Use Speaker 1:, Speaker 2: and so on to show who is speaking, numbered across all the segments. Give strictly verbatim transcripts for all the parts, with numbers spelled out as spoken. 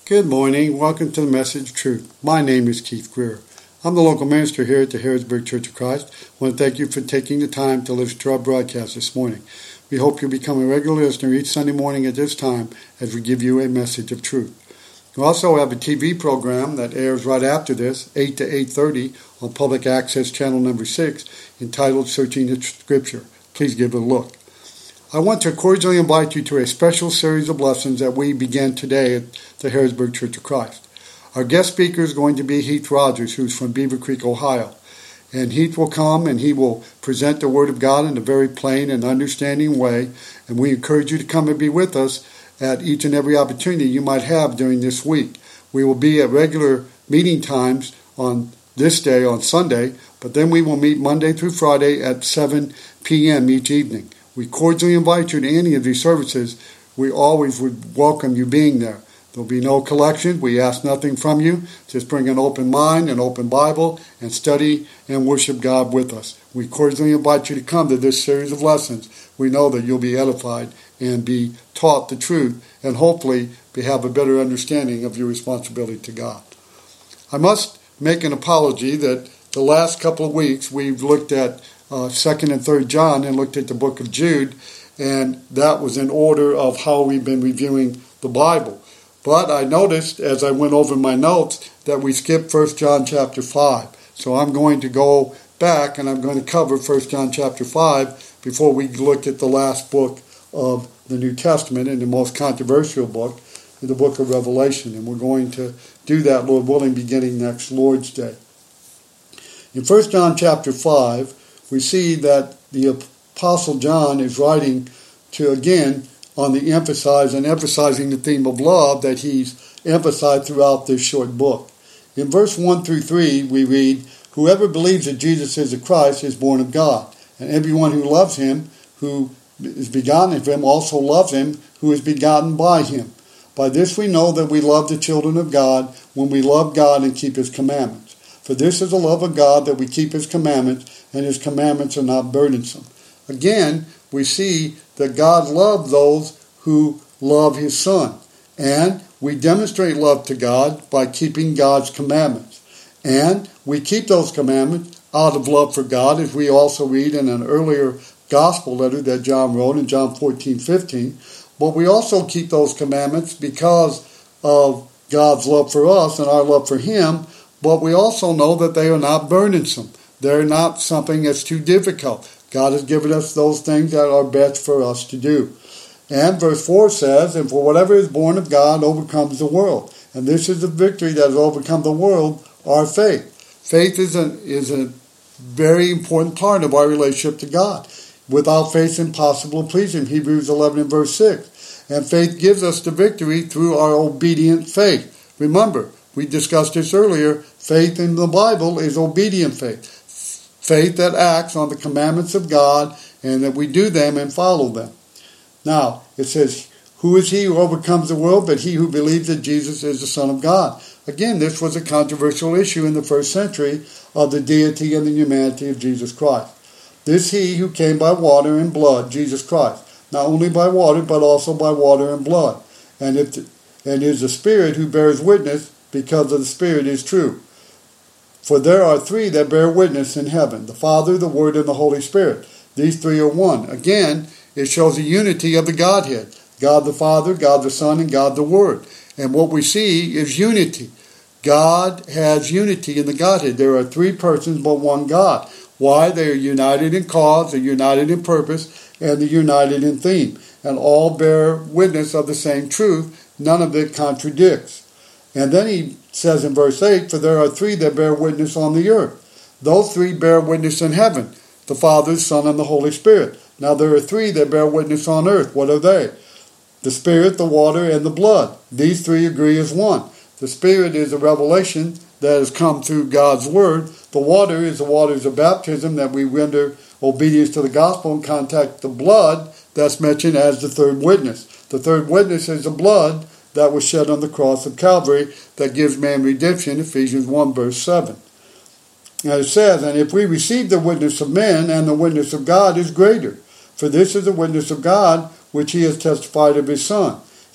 Speaker 1: Good morning. Welcome to the Message of Truth. My name is Keith Greer. I'm the local minister here at the Harrisburg Church of Christ. I want to thank you for taking the time to listen to our broadcast this morning. We hope you'll become a regular listener each Sunday morning at this time as we give you a message of truth. We also have a T V program that airs right after this, eight to eight thirty, on Public Access Channel number six, entitled Searching the Scripture. Please give it a look. I want to cordially invite you to a special series of lessons that we began today at the Harrisburg Church of Christ. Our guest speaker is going to be Heath Rogers, who's from Beaver Creek, Ohio. And Heath will come and he will present the Word of God in a very plain and understanding way. And we encourage you to come and be with us at each and every opportunity you might have during this week. We will be at regular meeting times on this day, on Sunday, but then we will meet Monday through Friday at seven p.m. each evening. We cordially invite you to any of these services. We always would welcome you being there. There will be no collection. We ask nothing from you. Just bring an open mind, an open Bible, and study and worship God with us. We cordially invite you to come to this series of lessons. We know that you'll be edified and be taught the truth and hopefully have a better understanding of your responsibility to God. I must make an apology that the last couple of weeks we've looked at uh, second and third John and looked at the book of Jude, and that was in order of how we've been reviewing the Bible. But I noticed as I went over my notes that we skipped First John chapter five. So I'm going to go back and I'm going to cover First John chapter five before we look at the last book of the New Testament and the most controversial book, the book of Revelation. And we're going to do that, Lord willing, beginning next Lord's Day. In First John chapter five, we see that the Apostle John is writing to, again, on the emphasize and emphasizing the theme of love that he's emphasized throughout this short book. In verse one through three, we read, "Whoever believes that Jesus is the Christ is born of God, and everyone who loves him, who is begotten of him, also loves him who is begotten by him. By this we know that we love the children of God, when we love God and keep his commandments. For this is the love of God, that we keep his commandments, and his commandments are not burdensome." Again, we see that God loved those who love his Son. And we demonstrate love to God by keeping God's commandments. And we keep those commandments out of love for God, as we also read in an earlier gospel letter that John wrote in John fourteen fifteen. But we also keep those commandments because of God's love for us and our love for him. But we also know that they are not burdensome. They're not something that's too difficult. God has given us those things that are best for us to do. And verse four says, "And for whatever is born of God overcomes the world. And this is the victory that has overcome the world, our faith." Faith is a, is a very important part of our relationship to God. Without faith, it's impossible to please him. Hebrews eleven and verse six. And faith gives us the victory through our obedient faith. Remember, we discussed this earlier. Faith in the Bible is obedient faith. Faith that acts on the commandments of God and that we do them and follow them. Now, it says, "Who is he who overcomes the world but he who believes that Jesus is the Son of God?" Again, this was a controversial issue in the first century of the deity and the humanity of Jesus Christ. This he who came by water and blood, Jesus Christ. Not only by water, but also by water and blood. And, if the, and is the Spirit who bears witness, because of the Spirit is true. For there are three that bear witness in heaven, the Father, the Word, and the Holy Spirit. These three are one. Again, it shows the unity of the Godhead. God the Father, God the Son, and God the Word. And what we see is unity. God has unity in the Godhead. There are three persons but one God. Why? They are united in cause, they're united in purpose, and they're united in theme. And all bear witness of the same truth. None of it contradicts. And then he says in verse eight, "For there are three that bear witness on the earth. Those three bear witness in heaven, the Father, the Son, and the Holy Spirit. Now there are three that bear witness on earth. What are they? The Spirit, the water, and the blood. These three agree as one. The Spirit is a revelation that has come through God's Word. The water is the waters of baptism that we render obedience to the gospel and contact the blood that's mentioned as the third witness. The third witness is the blood that was shed on the cross of Calvary that gives man redemption, Ephesians one verse seven. And it says, "And if we receive the witness of men, and the witness of God is greater. For this is the witness of God, which he has testified of his Son.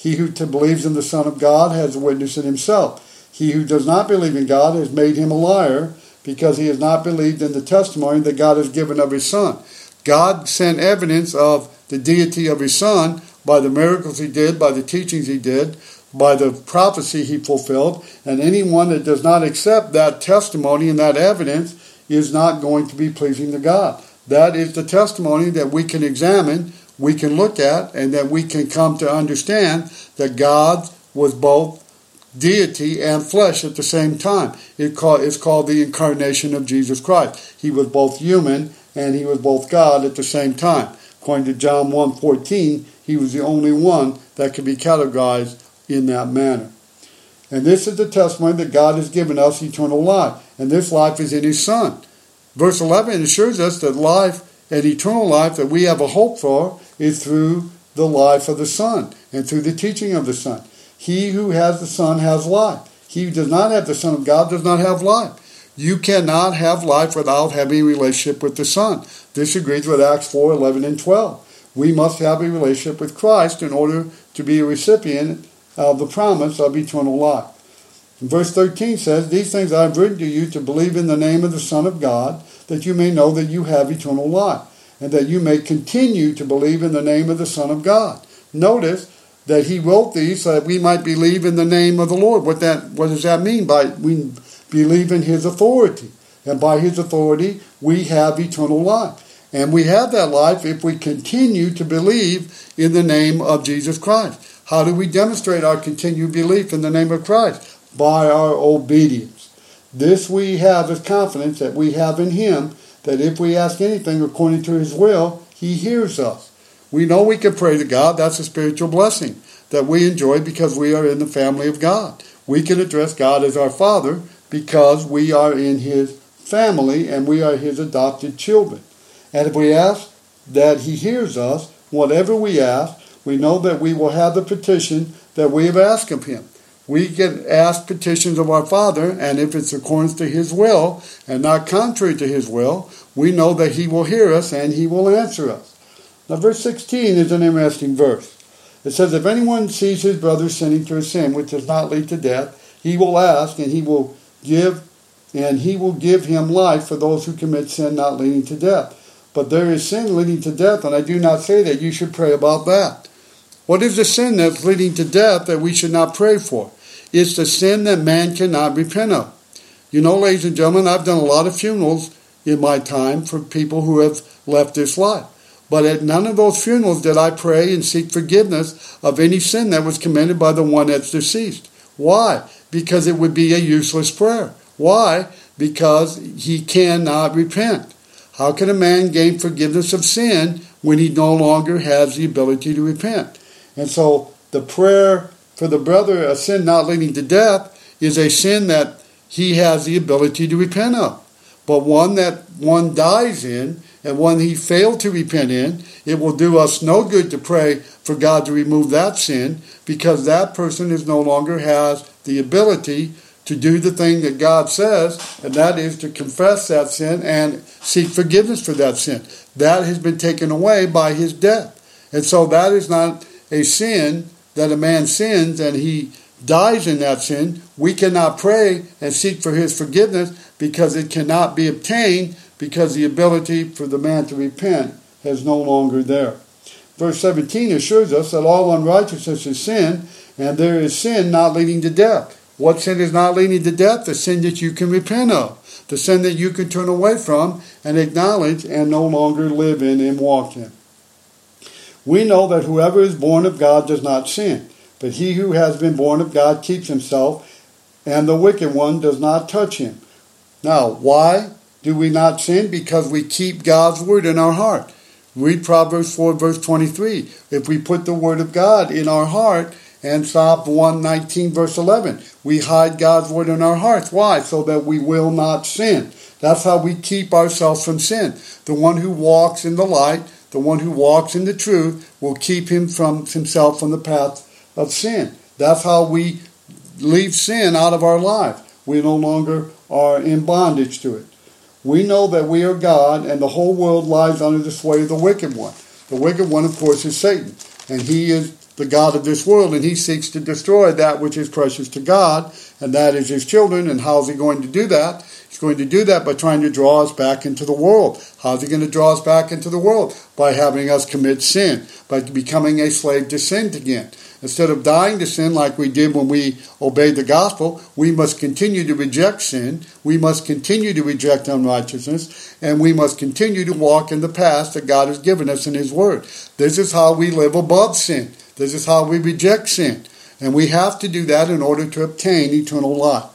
Speaker 1: He who t- believes in the Son of God has a witness in himself. He who does not believe in God has made him a liar, because he has not believed in the testimony that God has given of his Son. God sent evidence of the deity of his Son by the miracles he did, by the teachings he did, by the prophecy he fulfilled, and anyone that does not accept that testimony and that evidence is not going to be pleasing to God. That is the testimony that we can examine, we can look at, and that we can come to understand that God was both deity and flesh at the same time. It call, it's called the incarnation of Jesus Christ. He was both human and he was both God at the same time. According to John one fourteen, he was the only one that could be categorized in that manner. And this is the testimony that God has given us eternal life. And this life is in his Son. Verse eleven assures us that life and eternal life that we have a hope for is through the life of the Son and through the teaching of the Son. He who has the Son has life. He who does not have the Son of God does not have life. You cannot have life without having a relationship with the Son. This agrees with Acts four eleven and twelve. We must have a relationship with Christ in order to be a recipient of the promise of eternal life. And verse thirteen says, "These things I have written to you to believe in the name of the Son of God, that you may know that you have eternal life, and that you may continue to believe in the name of the Son of God." Notice that he wrote these so that we might believe in the name of the Lord. What that what does that mean? By we believe in his authority. And by his authority, we have eternal life. And we have that life if we continue to believe in the name of Jesus Christ. How do we demonstrate our continued belief in the name of Christ? By our obedience. This we have as confidence that we have in him, that if we ask anything according to his will, he hears us. We know we can pray to God. That's a spiritual blessing that we enjoy because we are in the family of God. We can address God as our Father because we are in his family and we are his adopted children. And if we ask that he hears us, whatever we ask, we know that we will have the petition that we have asked of him. We can ask petitions of our Father, and if it's according to his will and not contrary to his will, we know that he will hear us and he will answer us. Now, verse sixteen is an interesting verse. It says, "If anyone sees his brother sinning to a sin which does not lead to death, he will ask, and he will give, and he will give him life for those who commit sin not leading to death. But there is sin leading to death, and I do not say that you should pray about that." What is the sin that's leading to death that we should not pray for? It's the sin that man cannot repent of. You know, ladies and gentlemen, I've done a lot of funerals in my time for people who have left this life. But at none of those funerals did I pray and seek forgiveness of any sin that was committed by the one that's deceased. Why? Because it would be a useless prayer. Why? Because he cannot repent. How can a man gain forgiveness of sin when he no longer has the ability to repent? And so the prayer for the brother, a sin not leading to death, is a sin that he has the ability to repent of. But one that one dies in, and one he failed to repent in, it will do us no good to pray for God to remove that sin, because that person is no longer has the ability to do the thing that God says, and that is to confess that sin and seek forgiveness for that sin. That has been taken away by his death. And so that is not a sin that a man sins and he dies in that sin. We cannot pray and seek for his forgiveness because it cannot be obtained, because the ability for the man to repent is no longer there. Verse seventeen assures us that all unrighteousness is sin, and there is sin not leading to death. What sin is not leading to death? The sin that you can repent of. The sin that you can turn away from and acknowledge and no longer live in and walk in. We know that whoever is born of God does not sin, but he who has been born of God keeps himself, and the wicked one does not touch him. Now, why do we not sin? Because we keep God's word in our heart. Read Proverbs four, verse twenty-three. If we put the word of God in our heart, and Psalm one nineteen, verse eleven, we hide God's word in our hearts. Why? So that we will not sin. That's how we keep ourselves from sin. The one who walks in the light, the one who walks in the truth, will keep him from himself from the path of sin. That's how we leave sin out of our life. We no longer are in bondage to it. We know that we are God, and the whole world lies under the sway of the wicked one. The wicked one, of course, is Satan. And he is the god of this world, and he seeks to destroy that which is precious to God, and that is his children. And how is he going to do that? He's going to do that by trying to draw us back into the world. How is he going to draw us back into the world? By having us commit sin, by becoming a slave to sin again. Instead of dying to sin like we did when we obeyed the gospel, we must continue to reject sin, we must continue to reject unrighteousness, and we must continue to walk in the path that God has given us in his word. This is how we live above sin. This is how we reject sin. And we have to do that in order to obtain eternal life.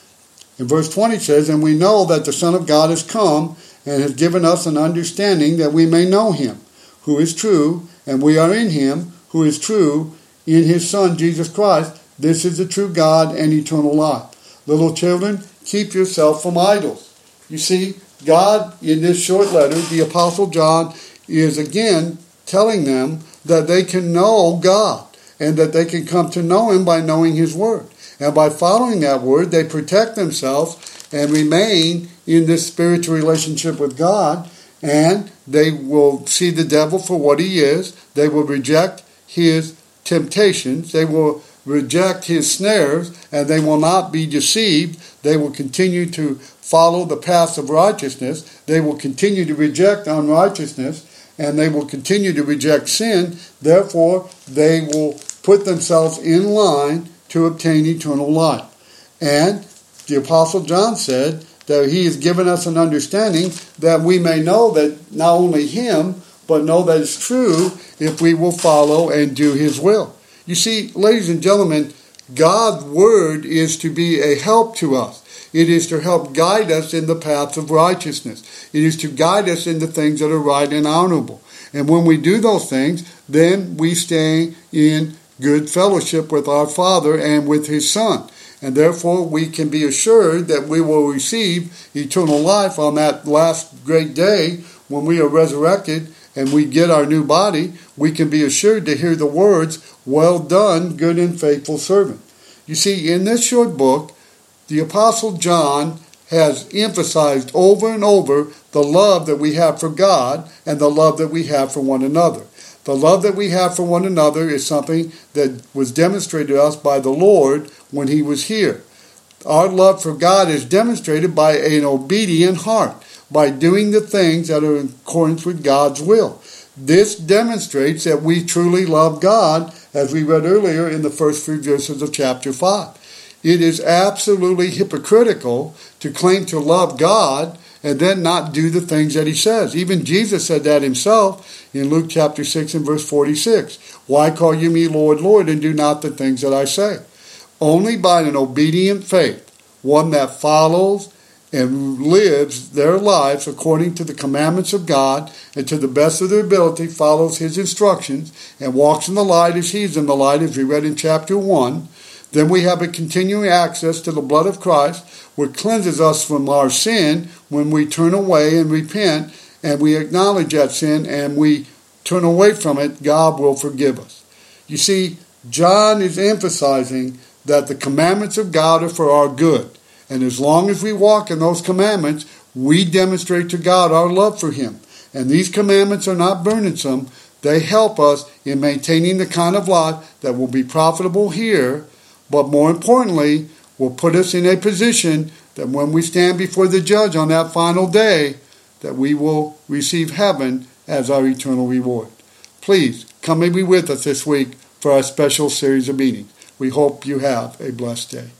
Speaker 1: In verse twenty says, "And we know that the Son of God has come and has given us an understanding that we may know him, who is true, and we are in him, who is true, in his Son, Jesus Christ. This is the true God and eternal life." Little children, keep yourself from idols. You see, God, in this short letter, the Apostle John is again telling them that they can know God and that they can come to know him by knowing his word. And by following that word, they protect themselves and remain in this spiritual relationship with God, and they will see the devil for what he is. They will reject his temptations. They will reject his snares, and they will not be deceived. They will continue to follow the path of righteousness. They will continue to reject unrighteousness, and they will continue to reject sin. Therefore, they will put themselves in line to obtain eternal life. And the Apostle John said that he has given us an understanding that we may know that not only him, but know that it's true if we will follow and do his will. You see, ladies and gentlemen, God's word is to be a help to us. It is to help guide us in the paths of righteousness. It is to guide us in the things that are right and honorable. And when we do those things, then we stay in good fellowship with our Father and with his Son. And therefore we can be assured that we will receive eternal life on that last great day when we are resurrected and we get our new body. We can be assured to hear the words, "Well done, good and faithful servant." You see, in this short book, the Apostle John has emphasized over and over the love that we have for God and the love that we have for one another. The love that we have for one another is something that was demonstrated to us by the Lord when he was here. Our love for God is demonstrated by an obedient heart, by doing the things that are in accordance with God's will. This demonstrates that we truly love God, as we read earlier in the first few verses of chapter five. It is absolutely hypocritical to claim to love God and then not do the things that he says. Even Jesus said that himself in Luke chapter six and verse forty-six. "Why call you me Lord, Lord, and do not the things that I say?" Only by an obedient faith, one that follows and lives their lives according to the commandments of God and to the best of their ability follows his instructions and walks in the light as he is in the light, as we read in chapter one, then we have a continuing access to the blood of Christ, which cleanses us from our sin when we turn away and repent and we acknowledge that sin and we turn away from it. God will forgive us. You see, John is emphasizing that the commandments of God are for our good. And as long as we walk in those commandments, we demonstrate to God our love for him. And these commandments are not burdensome. They help us in maintaining the kind of life that will be profitable here, but more importantly, will put us in a position that when we stand before the judge on that final day, that we will receive heaven as our eternal reward. Please, come and be with us this week for our special series of meetings. We hope you have a blessed day.